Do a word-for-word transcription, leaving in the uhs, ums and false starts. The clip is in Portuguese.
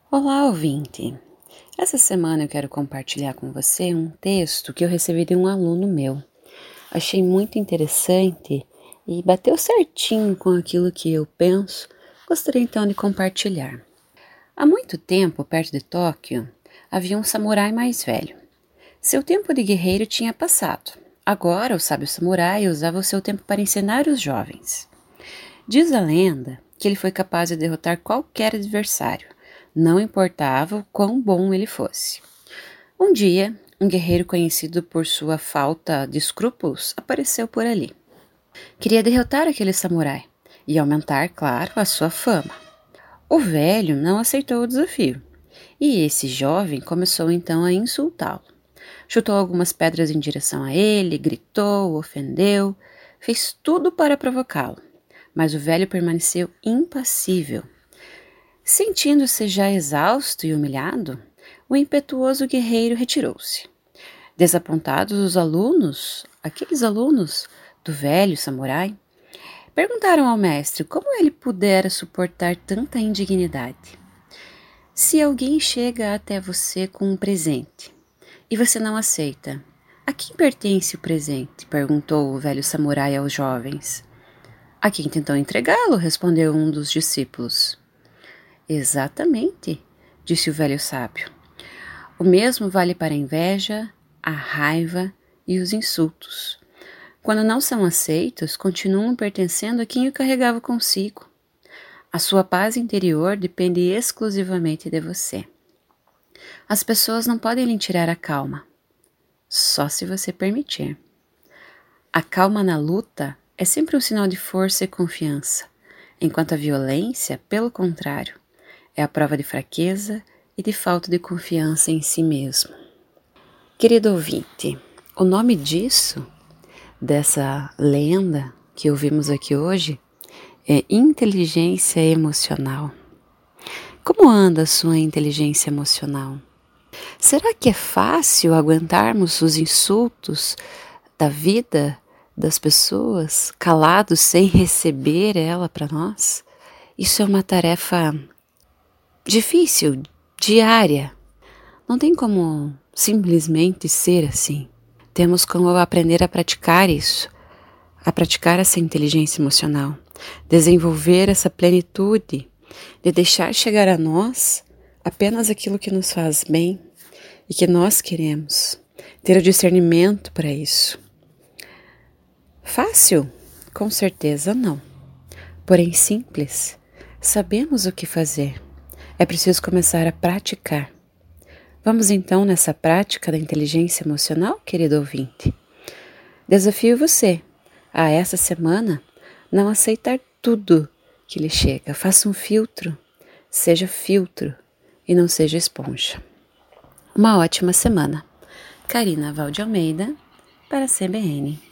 Olá, ouvinte! Essa semana eu quero compartilhar com você um texto que eu recebi de um aluno meu. Achei muito interessante e bateu certinho com aquilo que eu penso. Gostaria então de compartilhar. Há muito tempo, perto de Tóquio, havia um samurai mais velho. Seu tempo de guerreiro tinha passado. Agora, o sábio samurai usava o seu tempo para ensinar os jovens. Diz a lenda que ele foi capaz de derrotar qualquer adversário, não importava o quão bom ele fosse. Um dia, um guerreiro conhecido por sua falta de escrúpulos apareceu por ali. Queria derrotar aquele samurai e aumentar, claro, a sua fama. O velho não aceitou o desafio e esse jovem começou então a insultá-lo. Chutou algumas pedras em direção a ele, gritou, ofendeu, fez tudo para provocá-lo, mas o velho permaneceu impassível. Sentindo-se já exausto e humilhado, o impetuoso guerreiro retirou-se. Desapontados, os alunos, aqueles alunos do velho samurai, perguntaram ao mestre como ele pudera suportar tanta indignidade. Se alguém chega até você com um presente e você não aceita, a quem pertence o presente? Perguntou o velho samurai aos jovens. A quem tentou entregá-lo, respondeu um dos discípulos. Exatamente, disse o velho sábio. O mesmo vale para a inveja, a raiva e os insultos. Quando não são aceitos, continuam pertencendo a quem o carregava consigo. A sua paz interior depende exclusivamente de você. As pessoas não podem lhe tirar a calma, só se você permitir. A calma na luta é sempre um sinal de força e confiança, enquanto a violência, pelo contrário, é a prova de fraqueza e de falta de confiança em si mesmo. Querido ouvinte, o nome disso, dessa lenda que ouvimos aqui hoje, é inteligência emocional. Como anda a sua inteligência emocional? Será que é fácil aguentarmos os insultos da vida, das pessoas, calados sem receber ela para nós? Isso é uma tarefa difícil, diária. Não tem como simplesmente ser assim. Temos como aprender a praticar isso, a praticar essa inteligência emocional, desenvolver essa plenitude de deixar chegar a nós apenas aquilo que nos faz bem e que nós queremos, ter o discernimento para isso. Fácil? Com certeza não. Porém simples, sabemos o que fazer. É preciso começar a praticar. Vamos então nessa prática da inteligência emocional, querido ouvinte? Desafio você a essa semana não aceitar tudo que lhe chega. Faça um filtro, seja filtro e não seja esponja. Uma ótima semana. Karina Valde Almeida para a C B N.